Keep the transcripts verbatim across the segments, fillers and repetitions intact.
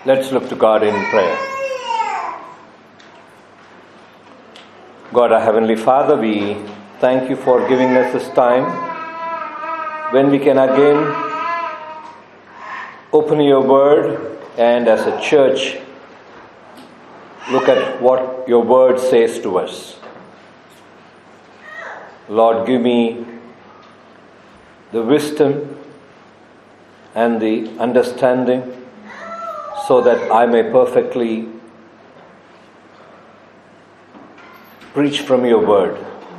Let's look to God in prayer. God, our Heavenly Father, we thank you for giving us this time when we can again open your word and as a church look at what your word says to us. Lord, give me the wisdom and the understanding so that I may perfectly preach from your word.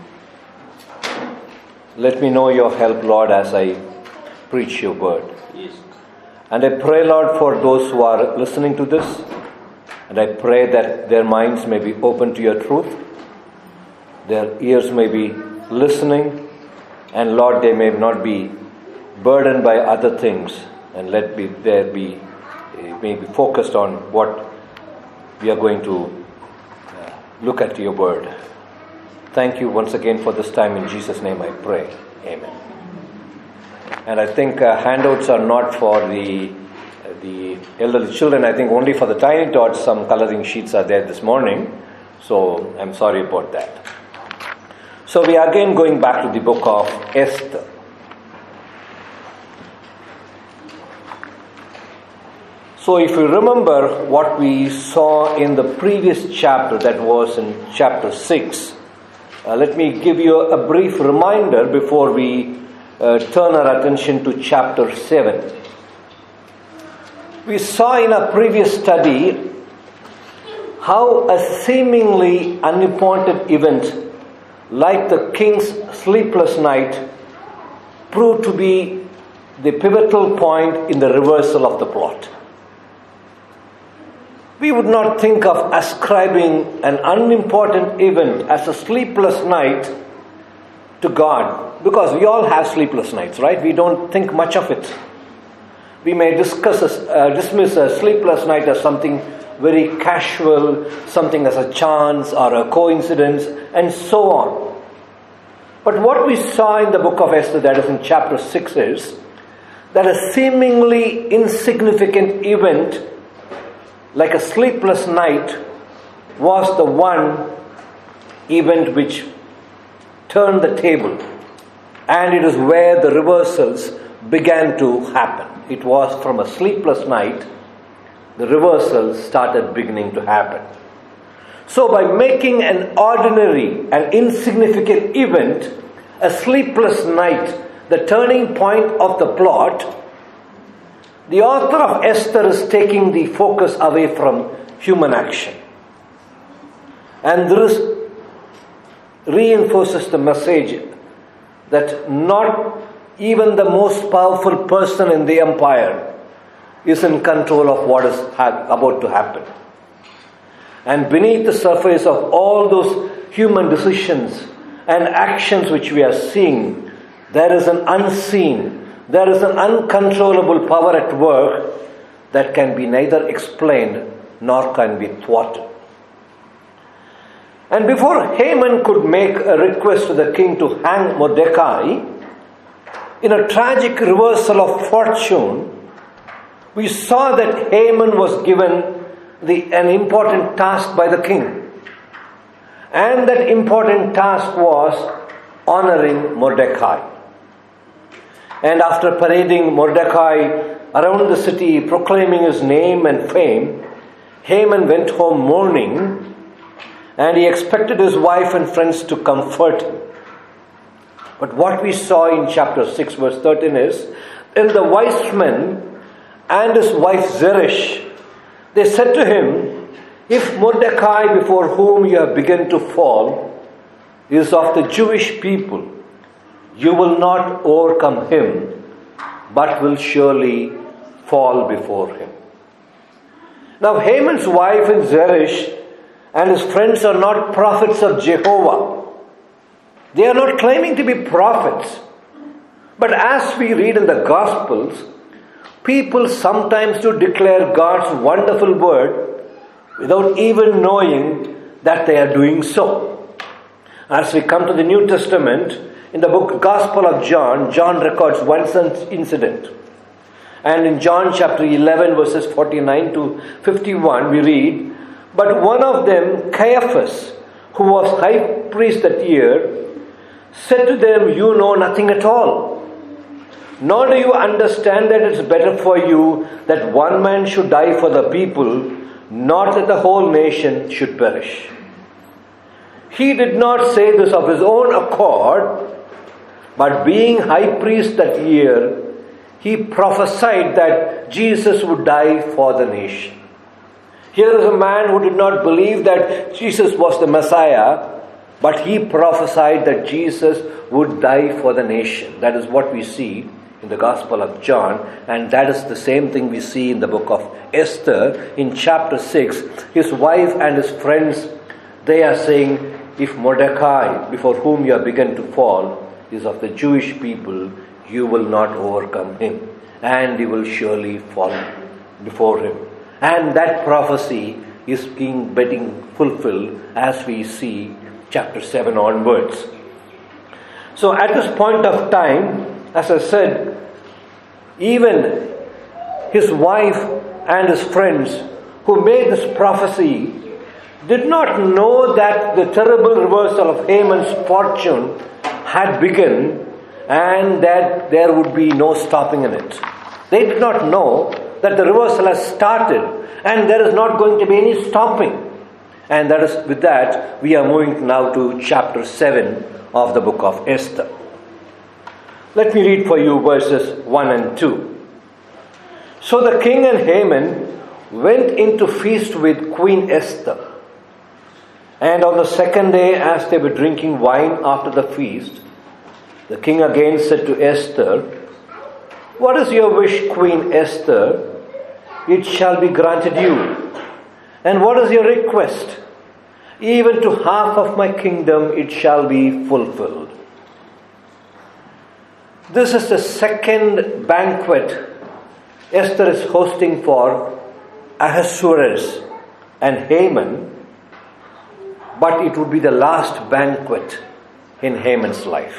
Let me know your help, Lord, as I preach your word. Yes. And I pray, Lord, for those who are listening to this, and I pray that their minds may be open to your truth, their ears may be listening, and Lord, they may not be burdened by other things, and let be there be may be focused on what we are going to uh, look at your word. Thank you once again for this time. In Jesus' name I pray. Amen. And I think uh, handouts are not for the uh, the elderly children. I think only for the tiny tots some coloring sheets are there this morning. So I'm sorry about that. So we are again going back to the book of Esther. So if you remember what we saw in the previous chapter, that was in chapter six, uh, let me give you a brief reminder before we uh, turn our attention to chapter seven. We saw in a previous study how a seemingly unimportant event like the king's sleepless night proved to be the pivotal point in the reversal of the plot. We would not think of ascribing an unimportant event as a sleepless night to God, because we all have sleepless nights, right? We don't think much of it. We may discuss, a, uh, dismiss a sleepless night as something very casual, something as a chance or a coincidence, and so on. But what we saw in the book of Esther, that is in chapter six, is that a seemingly insignificant event like a sleepless night was the one event which turned the table, and it is where the reversals began to happen. It was from a sleepless night the reversals started beginning to happen. So by making an ordinary and insignificant event a sleepless night, the turning point of the plot, the author of Esther is taking the focus away from human action. And this reinforces the message that not even the most powerful person in the empire is in control of what is ha- about to happen. And beneath the surface of all those human decisions and actions which we are seeing, there is an unseen, there is an uncontrollable power at work that can be neither explained nor can be thwarted. And before Haman could make a request to the king to hang Mordecai, in a tragic reversal of fortune, we saw that Haman was given the, an important task by the king. And that important task was honoring Mordecai. And after parading Mordecai around the city, proclaiming his name and fame, Haman went home mourning, and he expected his wife and friends to comfort him. But what we saw in chapter six, verse thirteen is, in the wise men and his wife Zeresh, they said to him, if Mordecai before whom you have begun to fall is of the Jewish people, you will not overcome him, but will surely fall before him. Now Haman's wife and Zeresh and his friends are not prophets of Jehovah. They are not claiming to be prophets. But as we read in the Gospels, people sometimes do declare God's wonderful word without even knowing that they are doing so. As we come to the New Testament, in the book Gospel of John, John records one such incident. And in John chapter eleven, verses forty-nine to fifty-one, we read, "But one of them, Caiaphas, who was high priest that year, said to them, 'You know nothing at all. Nor do you understand that it's better for you that one man should die for the people, not that the whole nation should perish.' He did not say this of his own accord, but being high priest that year, he prophesied that Jesus would die for the nation." Here is a man who did not believe that Jesus was the Messiah, but he prophesied that Jesus would die for the nation. That is what we see in the Gospel of John, and that is the same thing we see in the book of Esther. In chapter six, his wife and his friends, they are saying, "If Mordecai, before whom you have begun to fall, is of the Jewish people, you will not overcome him, and he will surely fall before him." And that prophecy is being getting fulfilled as we see chapter seven onwards. So at this point of time, as I said, even his wife and his friends who made this prophecy did not know that the terrible reversal of Haman's fortune had begun and that there would be no stopping in it. They did not know that the reversal has started and there is not going to be any stopping. And that is with that we are moving now to chapter seven of the book of Esther. Let me read for you verses one and two. "So the king and Haman went in to feast with Queen Esther. And on the second day, as they were drinking wine after the feast, the king again said to Esther, 'What is your wish, Queen Esther? It shall be granted you. And what is your request? Even to half of my kingdom it shall be fulfilled.'" This is the second banquet Esther is hosting for Ahasuerus and Haman, but it would be the last banquet in Haman's life.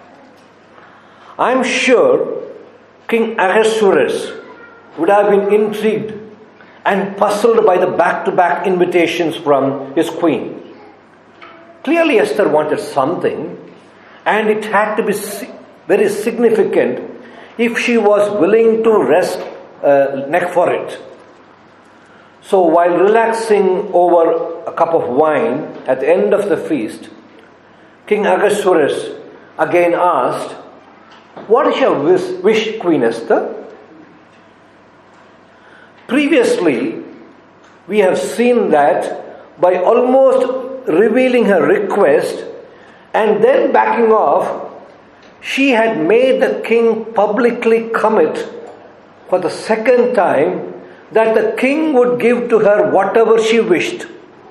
I'm sure King Ahasuerus would have been intrigued and puzzled by the back-to-back invitations from his queen. Clearly Esther wanted something, and it had to be very significant if she was willing to rest uh, neck for it. So while relaxing over a cup of wine at the end of the feast, King Ahasuerus again asked, "What is your wish, wish, Queen Esther?" Previously, we have seen that by almost revealing her request and then backing off, she had made the king publicly commit for the second time that the king would give to her whatever she wished.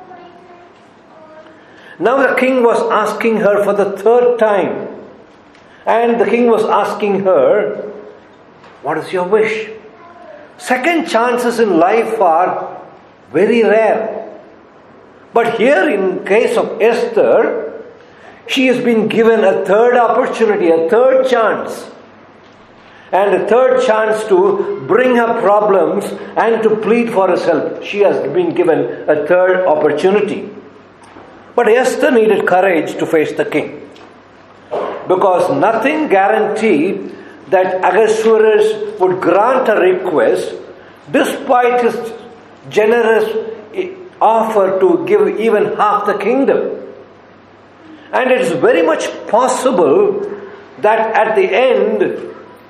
Now the king was asking her for the third time, and the king was asking her, "What is your wish?" Second chances in life are very rare. But here in case of Esther, she has been given a third opportunity, a third chance. And a third chance to bring her problems and to plead for his help. She has been given a third opportunity. But Esther needed courage to face the king, because nothing guaranteed that Ahasuerus would grant a request despite his generous offer to give even half the kingdom. And it is very much possible that at the end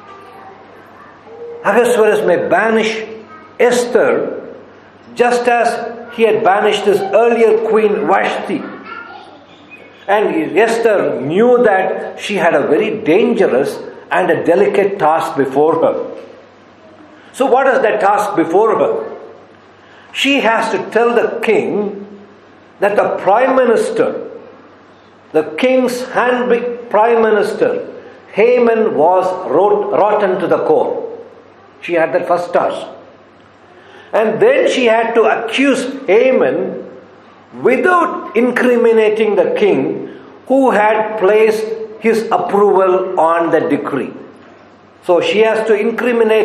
Ahasuerus may banish Esther just as he had banished his earlier queen Vashti. And Esther knew that she had a very dangerous and a delicate task before her. So what is that task before her? She has to tell the king that the prime minister, the king's hand-picked prime minister, Haman, was rot- rotten to the core. She had that first task. And then she had to accuse Haman without incriminating the king, who had placed his approval on the decree. So she has to incriminate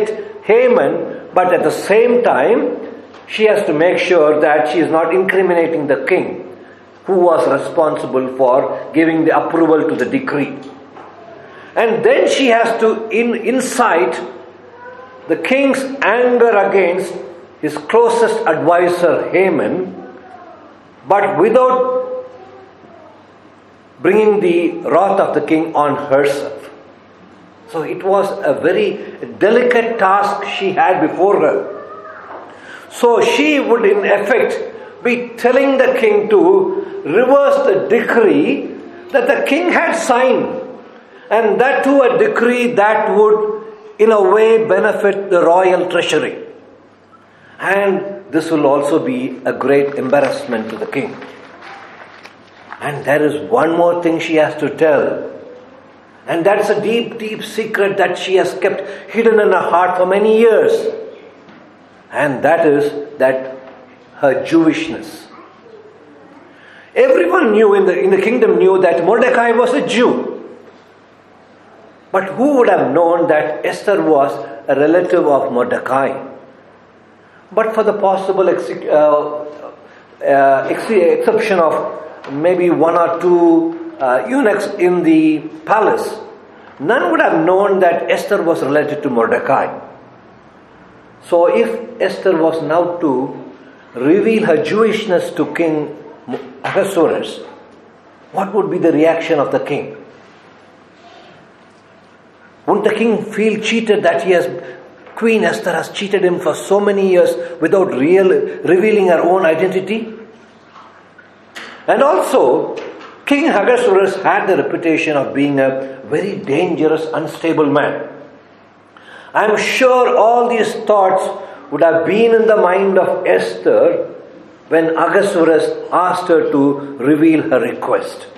Haman, but at the same time, she has to make sure that she is not incriminating the king, who was responsible for giving the approval to the decree. And then she has to in, incite the king's anger against his closest advisor, Haman, but without bringing the wrath of the king on herself. So it was a very delicate task she had before her. So she would in effect be telling the king to reverse the decree that the king had signed, and that too a decree that would in a way benefit the royal treasury. And this will also be a great embarrassment to the king. And there is one more thing she has to tell. And that's a deep, deep secret that she has kept hidden in her heart for many years. And that is that her Jewishness. Everyone knew in the, in the kingdom knew that Mordecai was a Jew. But who would have known that Esther was a relative of Mordecai? But for the possible ex- uh, uh, ex- exception of maybe one or two uh, eunuchs in the palace, none would have known that Esther was related to Mordecai. So if Esther was now to reveal her Jewishness to King Ahasuerus, what would be the reaction of the king? Wouldn't the king feel cheated that he has, Queen Esther has cheated him for so many years without real, revealing her own identity? And also, King Ahasuerus had the reputation of being a very dangerous, unstable man. I am sure all these thoughts would have been in the mind of Esther when Ahasuerus asked her to reveal her request.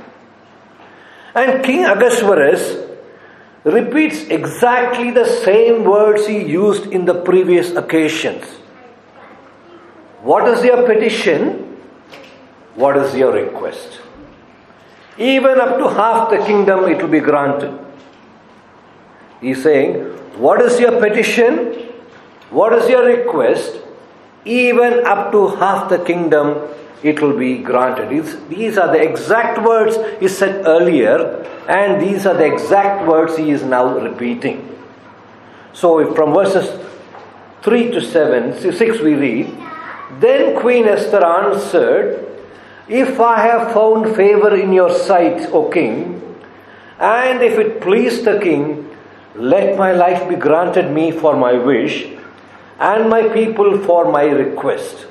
And King Ahasuerus repeats exactly the same words he used in the previous occasions. What is your petition? What is your request? Even up to half the kingdom it will be granted. He's saying, what is your petition? What is your request? Even up to half the kingdom it will be granted. These are the exact words he said earlier, and these are the exact words he is now repeating. So if from verses three to seven, six we read, Then Queen Esther answered, If I have found favor in your sight, O king, and if it please the king, let my life be granted me for my wish, and my people for my request.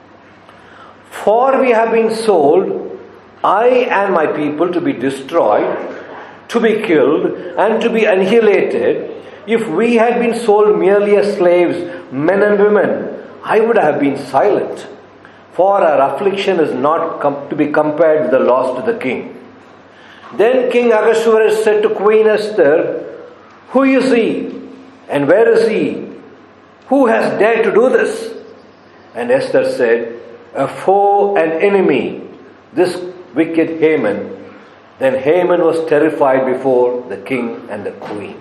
For we have been sold, I and my people, to be destroyed, to be killed, and to be annihilated. If we had been sold merely as slaves, men and women, I would have been silent. For our affliction is not com- to be compared with the loss to the king. Then King Ahasuerus said to Queen Esther, Who is he? And where is he? Who has dared to do this? And Esther said, A foe and enemy, this wicked Haman. Then Haman was terrified before the king and the queen.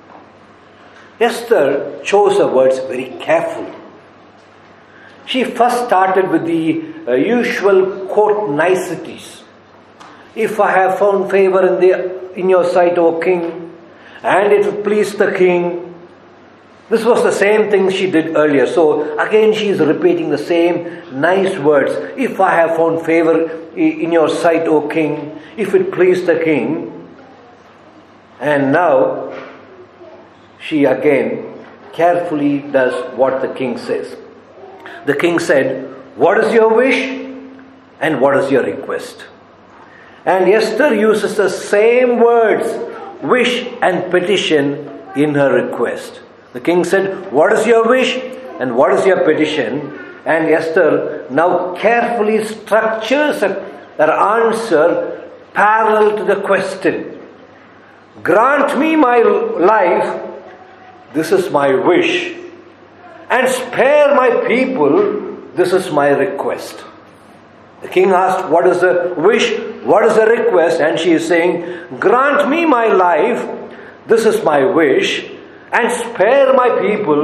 Esther chose her words very carefully. She first started with the uh, usual court niceties. If I have found favor in the in your sight, O king, and it will please the king. This was the same thing she did earlier. So again she is repeating the same nice words. If I have found favor in your sight, O king, if it please the king. And now she again carefully does what the king says. The king said, What is your wish and what is your request? And Esther uses the same words, wish and petition, in her request. The king said, What is your wish and what is your petition? And Esther now carefully structures her answer parallel to the question. Grant me my life, this is my wish. And spare my people, this is my request. The king asked, what is the wish, what is the request? And she is saying, grant me my life, this is my wish. And spare my people,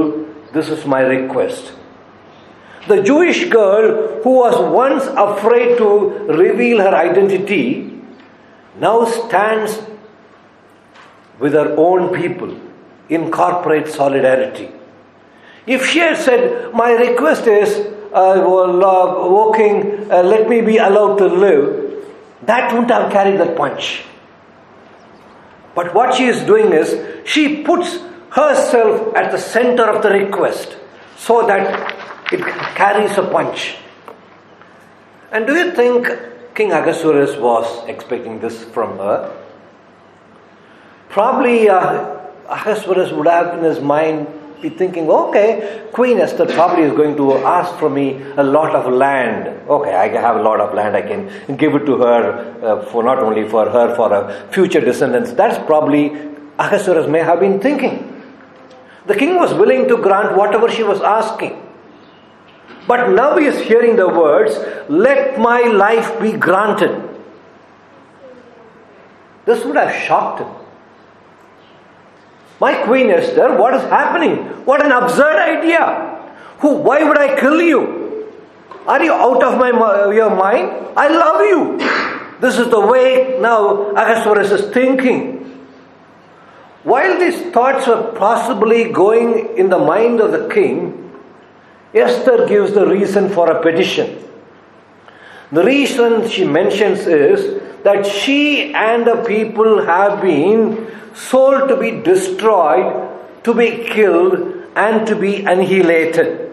this is my request. The Jewish girl who was once afraid to reveal her identity now stands with her own people in corporate solidarity. If she had said, my request is, uh, well, uh, walking, uh, let me be allowed to live, that wouldn't have carried that punch. But what she is doing is, she puts herself at the center of the request so that it carries a punch. And do you think King Ahasuerus was expecting this from her? Probably uh, Ahasuerus would have in his mind be thinking, okay, Queen Esther probably is going to ask from me a lot of land. Okay, I have a lot of land, I can give it to her uh, for not only for her, for her future descendants. That's probably Ahasuerus may have been thinking. The king was willing to grant whatever she was asking. But now he is hearing the words, let my life be granted. This would have shocked him. My Queen Esther, what is happening? What an absurd idea. Who? Why would I kill you? Are you out of my your mind? I love you. This is the way now Ahasuerus is thinking. While these thoughts were possibly going in the mind of the king, Esther gives the reason for a petition. The reason she mentions is that she and the people have been sold to be destroyed, to be killed, and to be annihilated.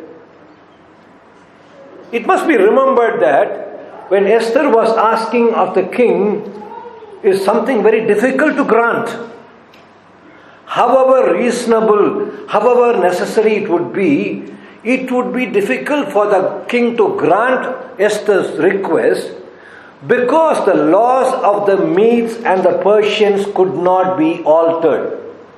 It must be remembered that when Esther was asking of the king is something very difficult to grant. However reasonable, however necessary it would be, it would be difficult for the king to grant Esther's request because the laws of the Medes and the Persians could not be altered.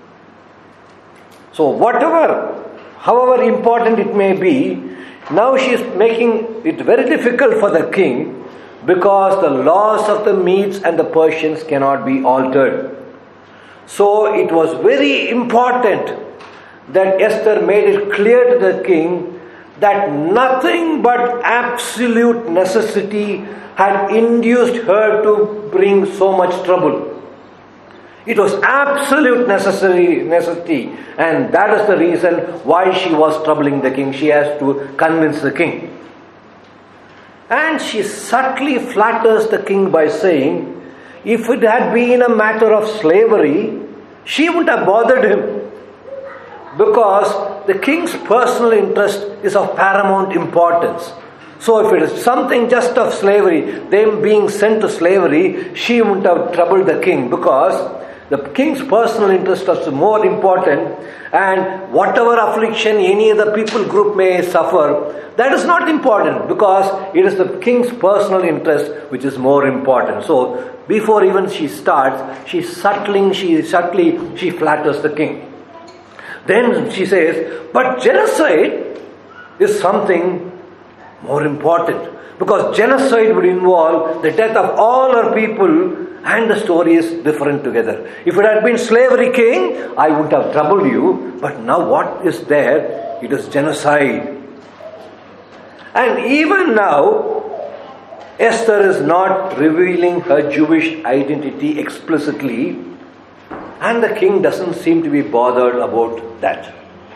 So whatever, however important it may be, now she is making it very difficult for the king because the laws of the Medes and the Persians cannot be altered. So it was very important that Esther made it clear to the king that nothing but absolute necessity had induced her to bring so much trouble. It was absolute necessary, necessity, and that is the reason why she was troubling the king. She has to convince the king. And she subtly flatters the king by saying, if it had been a matter of slavery, she wouldn't have bothered him. Because the king's personal interest is of paramount importance. So if it is something just of slavery, them being sent to slavery, she wouldn't have troubled the king because the king's personal interest is more important, and whatever affliction any other people group may suffer, that is not important because it is the king's personal interest which is more important. So before even she starts, she subtly, she subtly, she flatters the king. Then she says, but genocide is something more important because genocide would involve the death of all our people, and the story is different together. If it had been slavery king, I wouldn't have troubled you, but now what is there? It is genocide. And even now, Esther is not revealing her Jewish identity explicitly, and the king doesn't seem to be bothered about that.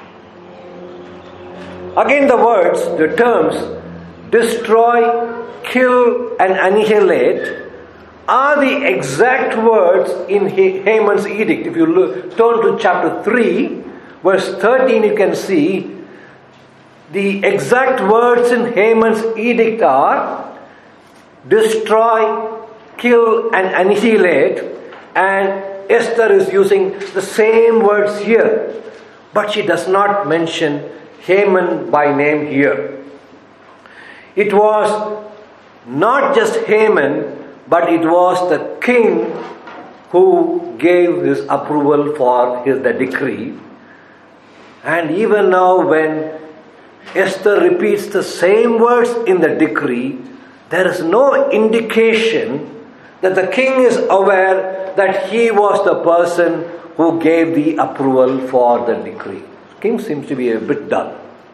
Again the words, the terms destroy, kill and annihilate are the exact words in Haman's edict. If you look, turn to chapter three, verse thirteen, you can see the exact words in Haman's edict are destroy, kill and annihilate, and Esther is using the same words here, but she does not mention Haman by name here. It was not just Haman, but it was the king who gave his approval for his, the decree. And even now when Esther repeats the same words in the decree, there is no indication that the king is aware that he was the person who gave the approval for the decree. king seems to be a bit dull.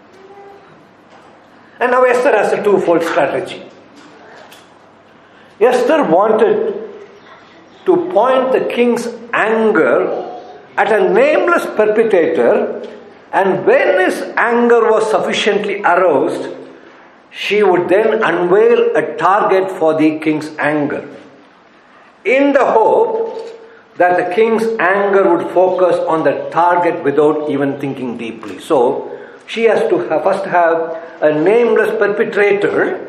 And now Esther has a twofold strategy. Esther wanted to point the king's anger at a nameless perpetrator, and when his anger was sufficiently aroused, she would then unveil a target for the king's anger, in the hope that the king's anger would focus on the target without even thinking deeply. So, she has to have, first have a nameless perpetrator.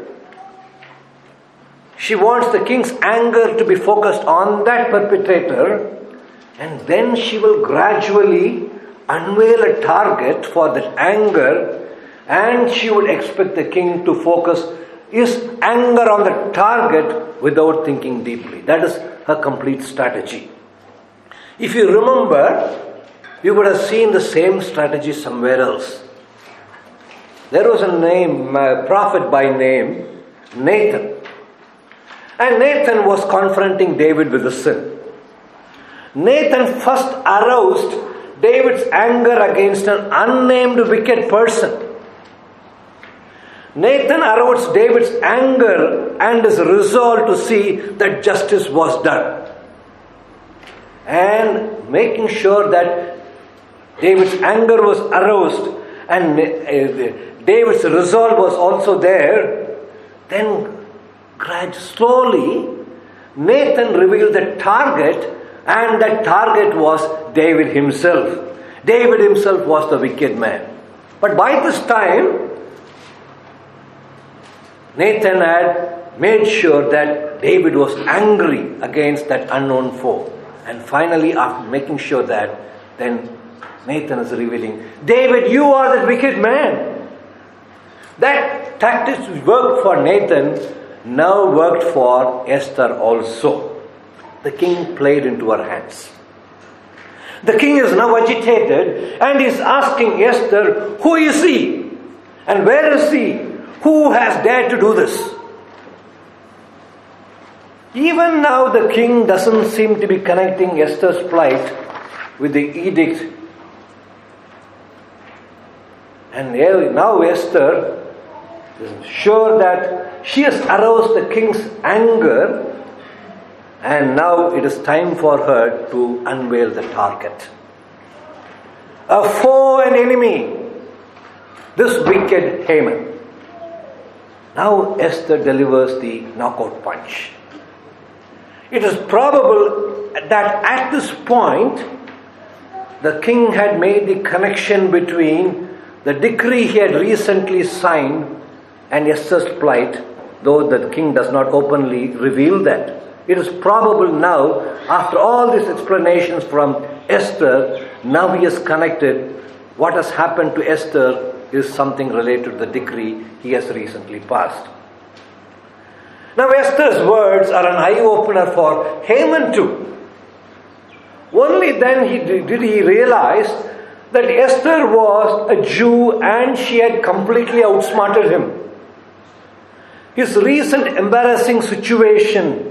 She wants the king's anger to be focused on that perpetrator, and then she will gradually unveil a target for that anger, and she would expect the king to focus his anger on the target without thinking deeply. That is her complete strategy. If you remember, you would have seen the same strategy somewhere else. There was a name, a prophet by name, Nathan. And Nathan was confronting David with the sin. Nathan first aroused David's anger against an unnamed wicked person. Nathan aroused David's anger and his resolve to see that justice was done. And making sure that David's anger was aroused and David's resolve was also there, then gradually, slowly, Nathan revealed the target, and that target was David himself. David himself was the wicked man. But by this time, Nathan had made sure that David was angry against that unknown foe. And finally, after making sure that, then Nathan is revealing, David, you are the wicked man. That tactics worked for Nathan now worked for Esther also. The king played into her hands. The king is now agitated and is asking Esther, who is he? And where is he? Who has dared to do this? Even now the king doesn't seem to be connecting Esther's plight with the edict. And now Esther is sure that she has aroused the king's anger, and now it is time for her to unveil the target. A foe and enemy, this wicked Haman. Now Esther delivers the knockout punch. It is probable that at this point, the king had made the connection between the decree he had recently signed and Esther's plight, though the king does not openly reveal that. It is probable now, after all these explanations from Esther, now he has connected what has happened to Esther is something related to the decree he has recently passed. Now Esther's words are an eye-opener for Haman too. Only then he did, did he realize that Esther was a Jew and she had completely outsmarted him. His recent embarrassing situation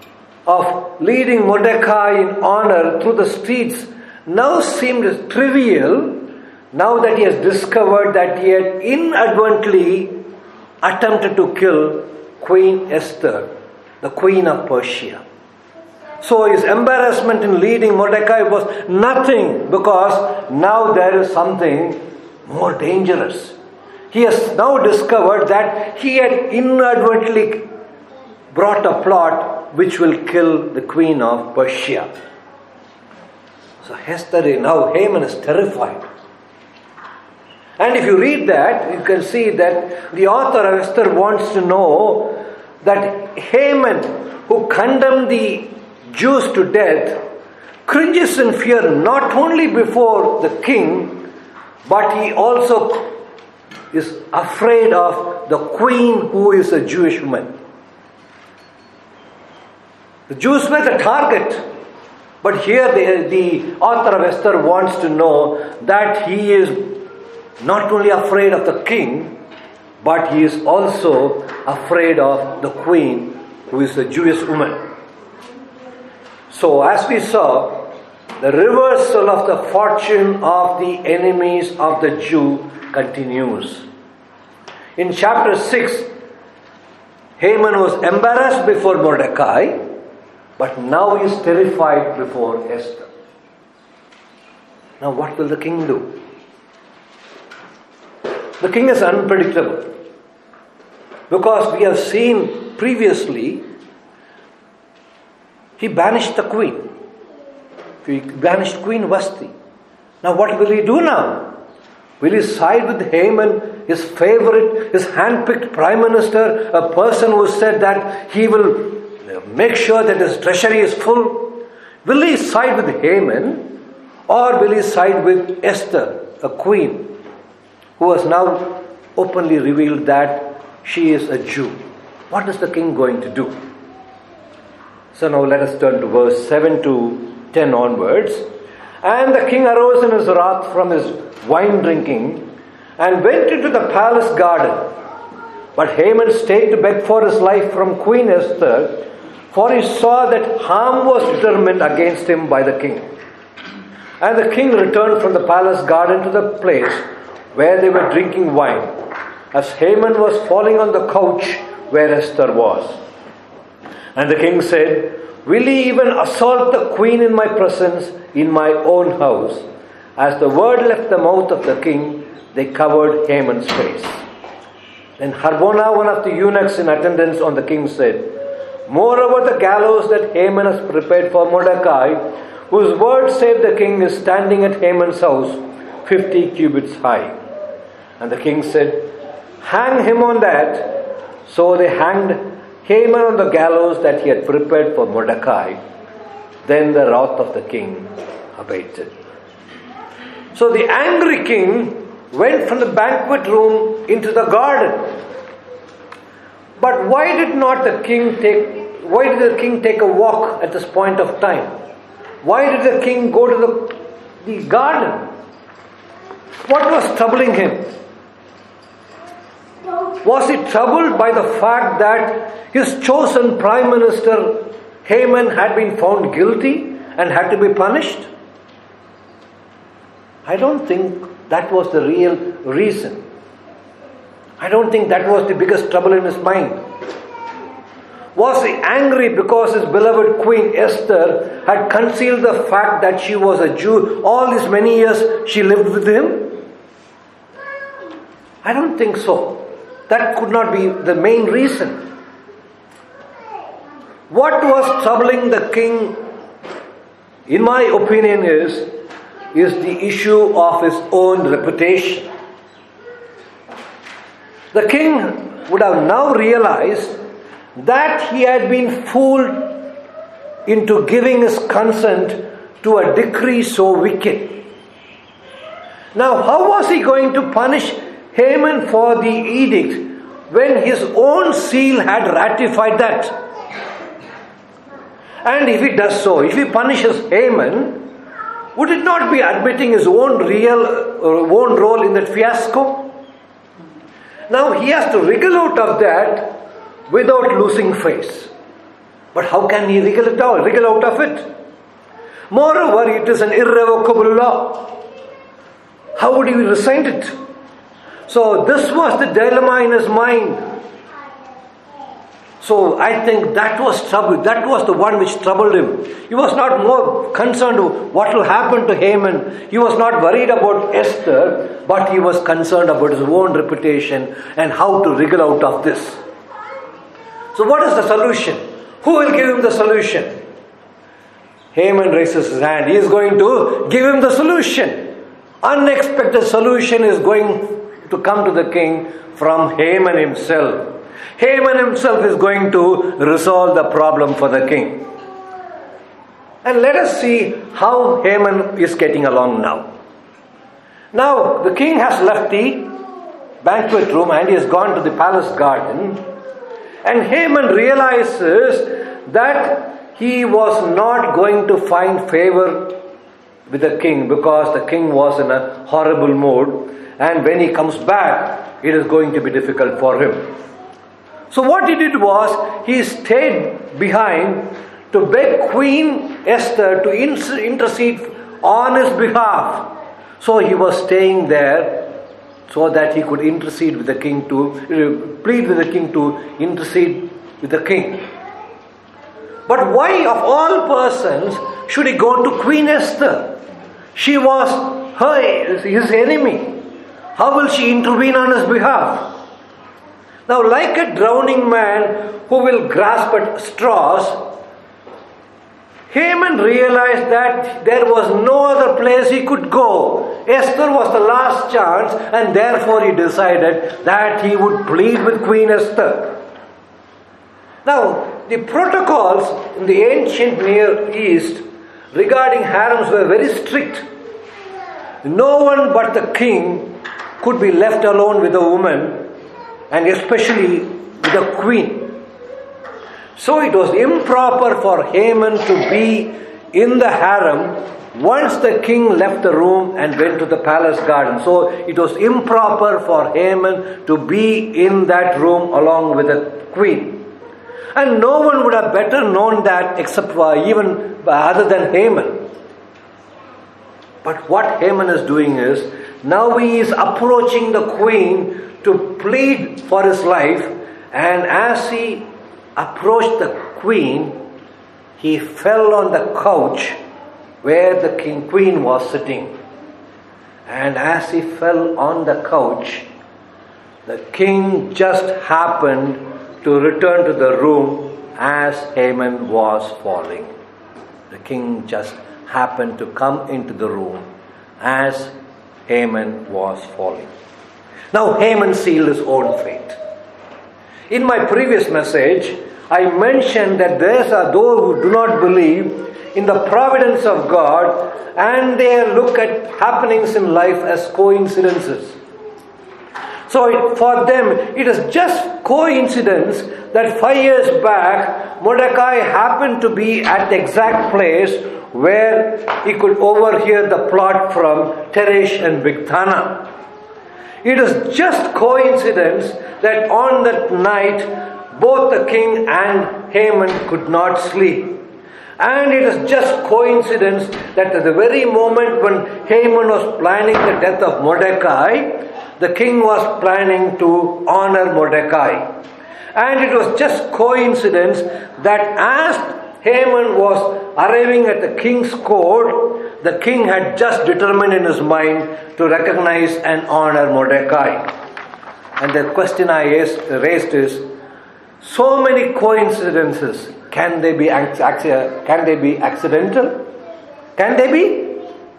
of leading Mordecai in honor through the streets now seemed trivial now that he has discovered that he had inadvertently attempted to kill Queen Esther, the queen of Persia. So his embarrassment in leading Mordecai was nothing, because now there is something more dangerous. He has now discovered that he had inadvertently brought a plot which will kill the queen of Persia. So Esther, now Haman is terrified. And if you read that, you can see that the author of Esther wants to know that Haman, who condemned the Jews to death, cringes in fear not only before the king, but he also is afraid of the queen, who is a Jewish woman. The Jews were the target, but here the, the author of Esther wants to know that he is not only afraid of the king, but he is also afraid of the queen, who is a Jewish woman. So as we saw, the reversal of the fortune of the enemies of the Jew continues. In chapter six, Haman was embarrassed before Mordecai, but now he is terrified before Esther. Now what will the king do? The king is unpredictable, because we have seen previously he banished the queen. He banished Queen Vashti. Now what will he do now? Will he side with Haman, his favorite, his hand-picked prime minister, a person who said that he will make sure that his treasury is full? Will he side with Haman, or will he side with Esther, a queen, who has now openly revealed that she is a Jew? What is the king going to do? So now let us turn to verse seven to ten onwards. And the king arose in his wrath from his wine drinking and went into the palace garden. But Haman stayed to beg for his life from Queen Esther, for he saw that harm was determined against him by the king. And the king returned from the palace garden to the place where they were drinking wine, as Haman was falling on the couch where Esther was. And the king said, "Will he even assault the queen in my presence, in my own house?" As the word left the mouth of the king, they covered Haman's face. Then Harbona, one of the eunuchs in attendance on the king, said, "Moreover, the gallows that Haman has prepared for Mordecai, whose word saved the king, is standing at Haman's house, fifty cubits high." And the king said, "Hang him on that." So they hanged Haman on the gallows that he had prepared for Mordecai. Then the wrath of the king abated. So the angry king went from the banquet room into the garden. But why did not the king take, why did the king take a walk at this point of time? Why did the king go to the, the garden? What was troubling him? Was he troubled by the fact that his chosen prime minister Haman had been found guilty and had to be punished? I don't think that was the real reason. I don't think that was the biggest trouble in his mind. Was he angry because his beloved Queen Esther had concealed the fact that she was a Jew all these many years she lived with him? I don't think so. That could not be the main reason. What was troubling the king, in my opinion, is, is the issue of his own reputation. The king would have now realized that he had been fooled into giving his consent to a decree so wicked. Now, how was he going to punish Haman for the edict when his own seal had ratified that? And if he does so, if he punishes Haman, would it not be admitting his own real uh, own role in that fiasco? Now he has to wriggle out of that without losing face. But how can he wriggle it out, wriggle out of it? Moreover, it is an irrevocable law. How would he rescind it? So this was the dilemma in his mind. So I think that was trouble. That was the one which troubled him. He was not more concerned with what will happen to Haman. He was not worried about Esther, but he was concerned about his own reputation and how to wriggle out of this. So what is the solution? Who will give him the solution? Haman raises his hand. He is going to give him the solution. Unexpected solution is going to come to the king from Haman himself. Haman himself is going to resolve the problem for the king. And let us see how Haman is getting along now. Now, the king has left the banquet room and he has gone to the palace garden. And Haman realizes that he was not going to find favor with the king because the king was in a horrible mood. And when he comes back, it is going to be difficult for him. So what he did was, he stayed behind to beg Queen Esther to intercede on his behalf. So he was staying there so that he could intercede with the king to, uh, plead with the king to intercede with the king. But why of all persons should he go to Queen Esther? She was her, his enemy. How will she intervene on his behalf? Now, like a drowning man who will grasp at straws, Haman realized that there was no other place he could go. Esther was the last chance, and therefore he decided that he would plead with Queen Esther. Now, the protocols in the ancient Near East regarding harems were very strict. No one but the king could be left alone with a woman, and especially with a queen. So it was improper for Haman to be in the harem once the king left the room and went to the palace garden. So it was improper for Haman to be in that room along with the queen. And no one would have better known that except for even other than Haman. But what Haman is doing is, now he is approaching the queen to plead for his life, and as he approached the queen, he fell on the couch where the king queen was sitting. And as he fell on the couch, the king just happened to return to the room as Haman was falling. The king just happened to come into the room as Haman was falling. Now Haman sealed his own fate. In my previous message, I mentioned that there are those who do not believe in the providence of God, and they look at happenings in life as coincidences. So for them, it is just coincidence that five years back, Mordecai happened to be at the exact place where he could overhear the plot from Teresh and Bigthana. It is just coincidence that on that night, both the king and Haman could not sleep. And it is just coincidence that at the very moment when Haman was planning the death of Mordecai, the king was planning to honor Mordecai. And it was just coincidence that as Haman was arriving at the king's court, the king had just determined in his mind to recognize and honor Mordecai. And the question I raised is, so many coincidences, can they be can they be accidental? Can they be?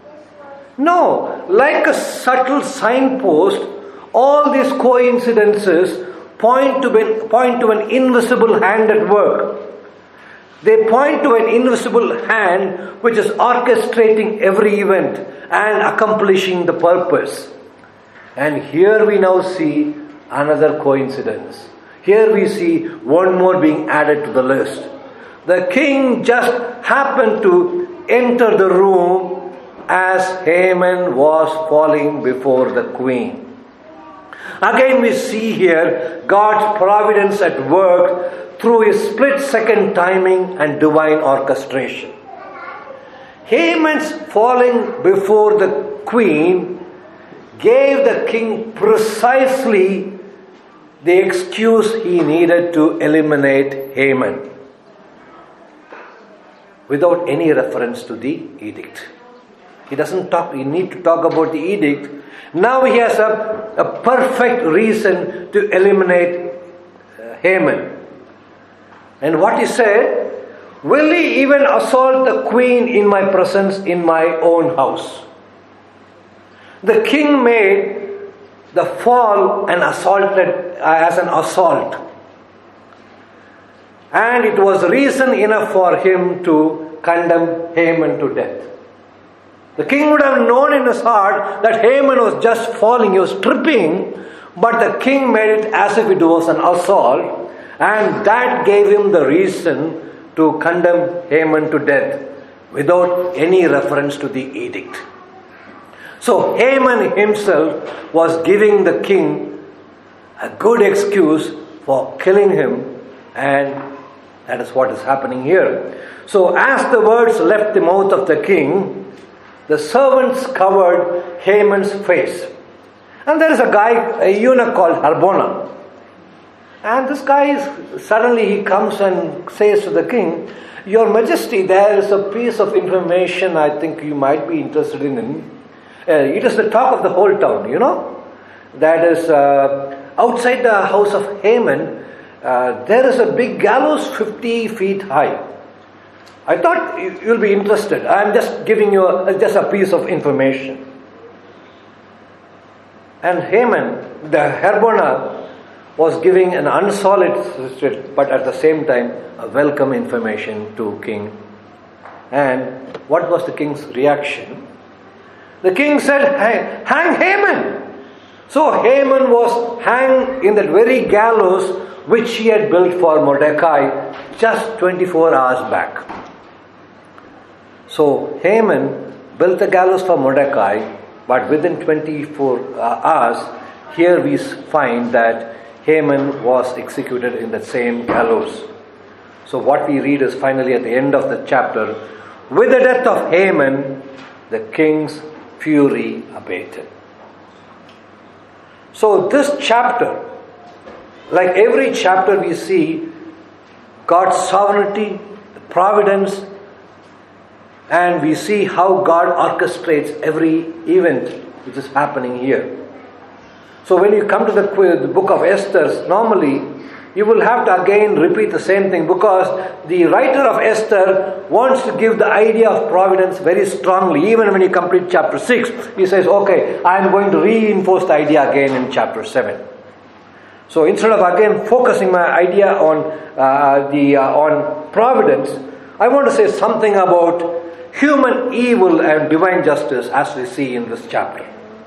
No. Like a subtle signpost, all these coincidences point to be, point to an invisible hand at work. They point to an invisible hand which is orchestrating every event and accomplishing the purpose. And here we now see another coincidence. Here we see one more being added to the list. The king just happened to enter the room as Haman was falling before the queen. Again we see here God's providence at work through his split-second timing and divine orchestration. Haman's falling before the queen gave the king precisely the excuse he needed to eliminate Haman, without any reference to the edict. He doesn't talk, he need to talk about the edict. Now he has a, a perfect reason to eliminate uh, Haman. And what he said, will he even assault the queen in my presence in my own house? The king made the fall and assaulted uh, as an assault. And it was reason enough for him to condemn Haman to death. The king would have known in his heart that Haman was just falling, he was tripping, but the king made it as if it was an assault, and that gave him the reason to condemn Haman to death without any reference to the edict. So Haman himself was giving the king a good excuse for killing him, and That is what is happening here. So as the words left the mouth of the king, the servants covered Haman's face. And there is a guy, a eunuch called Harbona. And this guy, is, suddenly he comes and says to the king, Your Majesty, there is a piece of information I think you might be interested in. Uh, it is the talk of the whole town, you know. That is, uh, outside the house of Haman, uh, there is a big gallows fifty feet high. I thought you'll be interested. I'm just giving you a, just a piece of information. And Haman, the Harbona, was giving an unsolicited, but at the same time, a welcome information to king. And what was the king's reaction? The king said, hang, hang Haman. So Haman was hanged in that very gallows which he had built for Mordecai just twenty-four hours back. So Haman built the gallows for Mordecai, but within twenty-four hours, here we find that Haman was executed in the same gallows. So what we read is finally at the end of the chapter, with the death of Haman, the king's fury abated. So this chapter, like every chapter we see God's sovereignty, providence, and we see how God orchestrates every event which is happening here. So when you come to the, the book of Esther, normally you will have to again repeat the same thing, because the writer of Esther wants to give the idea of providence very strongly. Even when you complete chapter six, he says, okay, I am going to reinforce the idea again in chapter seven. So instead of again focusing my idea on uh, the uh, on providence, I want to say something about human evil and divine justice as we see in this chapter.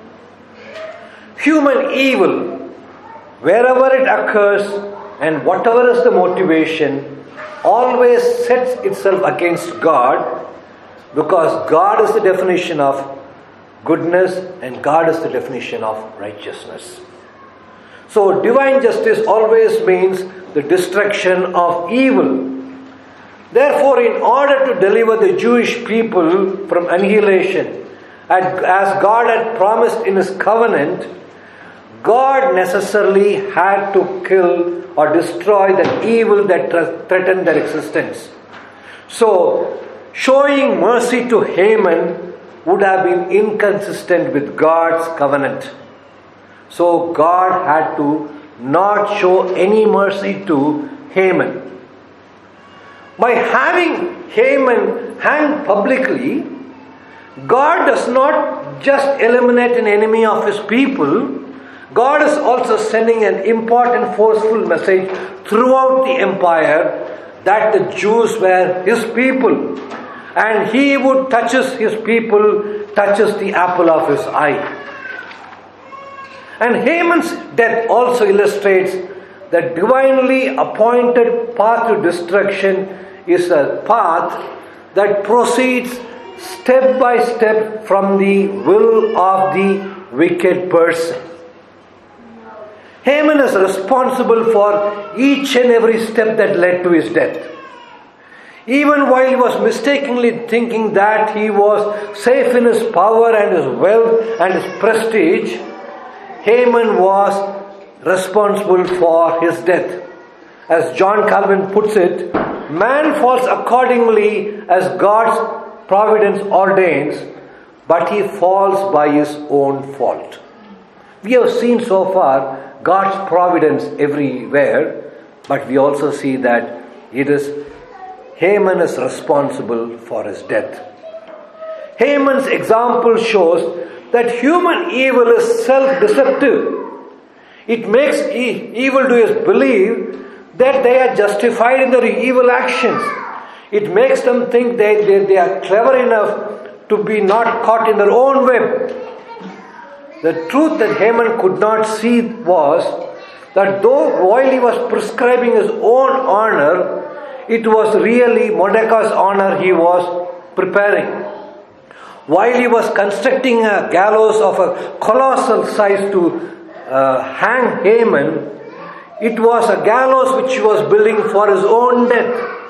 Human evil, wherever it occurs and whatever is the motivation, always sets itself against God, because God is the definition of goodness and God is the definition of righteousness. So divine justice always means the destruction of evil. Therefore, in order to deliver the Jewish people from annihilation, as God had promised in His covenant, God necessarily had to kill or destroy the evil that threatened their existence. So, showing mercy to Haman would have been inconsistent with God's covenant. So, God had to not show any mercy to Haman. By having Haman hanged publicly, God does not just eliminate an enemy of His people. God is also sending an important, forceful message throughout the empire that the Jews were His people, and He who touches His people touches the apple of His eye. And Haman's death also illustrates that divinely appointed path to destruction is a path that proceeds step by step from the will of the wicked person. Haman is responsible for each and every step that led to his death. Even while he was mistakenly thinking that he was safe in his power and his wealth and his prestige, Haman was responsible for his death. As John Calvin puts it, man falls accordingly as God's providence ordains, but he falls by his own fault. We have seen so far God's providence everywhere, but we also see that it is Haman is responsible for his death. Haman's example shows that human evil is self-deceptive. It makes e- evildoers believe that they are justified in their evil actions. It makes them think that they, they are clever enough to be not caught in their own web. The truth that Haman could not see was that though while he was prescribing his own honor, it was really Mordecai's honor he was preparing. While he was constructing a gallows of a colossal size to uh, hang Haman, it was a gallows which he was building for his own death.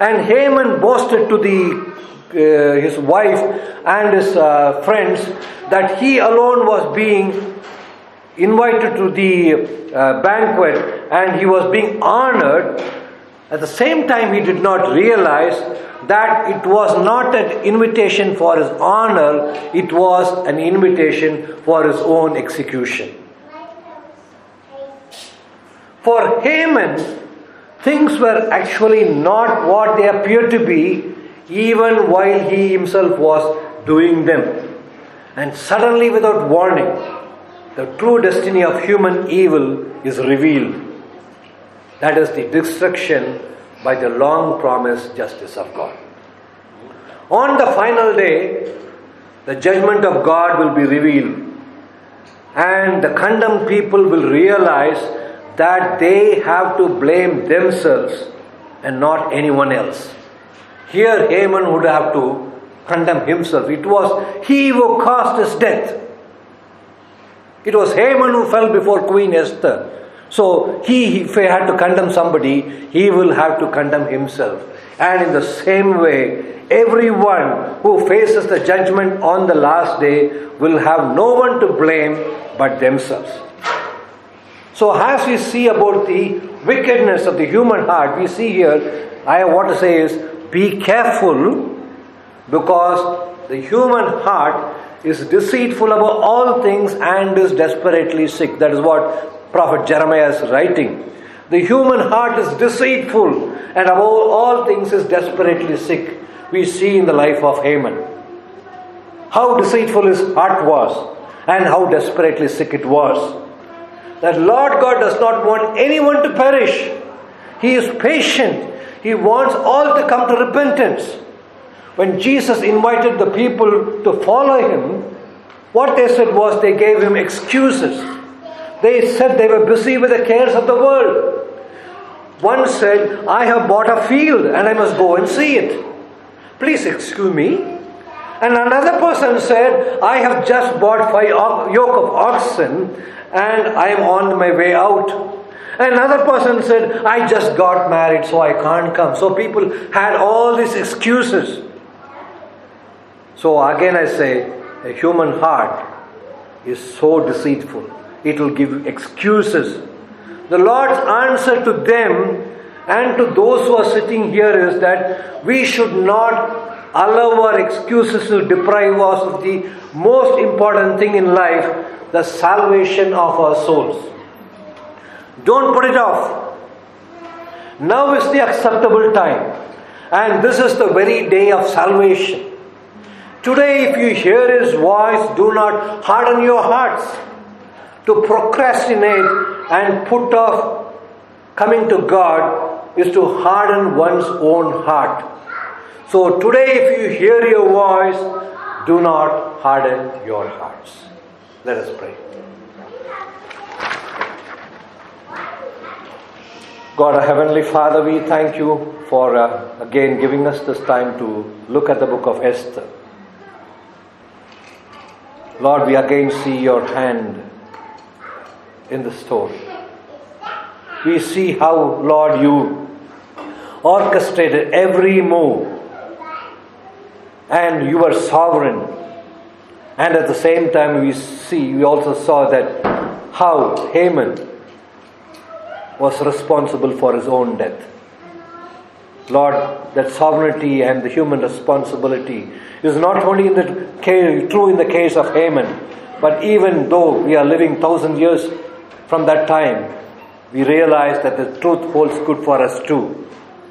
And Haman boasted to the uh, his wife and his uh, friends that he alone was being invited to the uh, banquet and he was being honored. At the same time, he did not realize that it was not an invitation for his honor, it was an invitation for his own execution. For Haman, things were actually not what they appeared to be, even while he himself was doing them. And suddenly, without warning, the true destiny of human evil is revealed. That is the destruction by the long promised justice of God. On the final day, the judgment of God will be revealed, and the condemned people will realize that they have to blame themselves and not anyone else. Here Haman would have to condemn himself. It was he who caused his death. It was Haman who fell before Queen Esther. So he, if he had to condemn somebody, he will have to condemn himself. And in the same way, everyone who faces the judgment on the last day will have no one to blame but themselves. So as we see about the wickedness of the human heart, we see here, I want to say is, be careful, because the human heart is deceitful above all things and is desperately sick. That is what Prophet Jeremiah is writing. The human heart is deceitful and above all things is desperately sick. We see in the life of Haman how deceitful his heart was and how desperately sick it was. That Lord God does not want anyone to perish. He is patient. He wants all to come to repentance. When Jesus invited the people to follow him, what they said was they gave him excuses. They said they were busy with the cares of the world. One said, I have bought a field and I must go and see it. Please excuse me. And another person said, I have just bought five yoke of oxen and I am on my way out. Another person said, I just got married so I can't come. So people had all these excuses. So again I say, a human heart is so deceitful. It will give excuses. The Lord's answer to them and to those who are sitting here is that we should not allow our excuses to deprive us of the most important thing in life, the salvation of our souls. Don't put it off. Now is the acceptable time, and this is the very day of salvation. Today, if you hear His voice, do not harden your hearts. To procrastinate and put off coming to God is to harden one's own heart. So today, if you hear your voice, do not harden your hearts. Let us pray. God, our Heavenly Father, we thank you for uh, again giving us this time to look at the book of Esther. Lord, we again see your hand in the story. We see how, Lord, you orchestrated every move, and you were sovereign. And at the same time, we see, we also saw that how Haman was responsible for his own death. Lord, that sovereignty and the human responsibility is not only in the case, true in the case of Haman, but even though we are living thousand years from that time, we realize that the truth holds good for us too.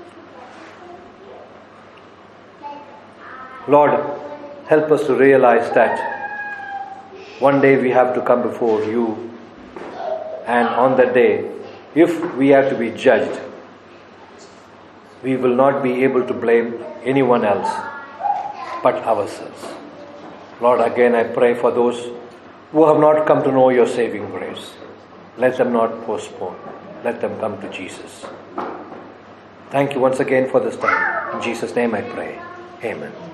Lord, help us to realize that one day we have to come before you, and on that day, if we are to be judged, we will not be able to blame anyone else but ourselves. Lord, again I pray for those who have not come to know your saving grace. Let them not postpone. Let them come to Jesus. Thank you once again for this time. In Jesus' name I pray. Amen.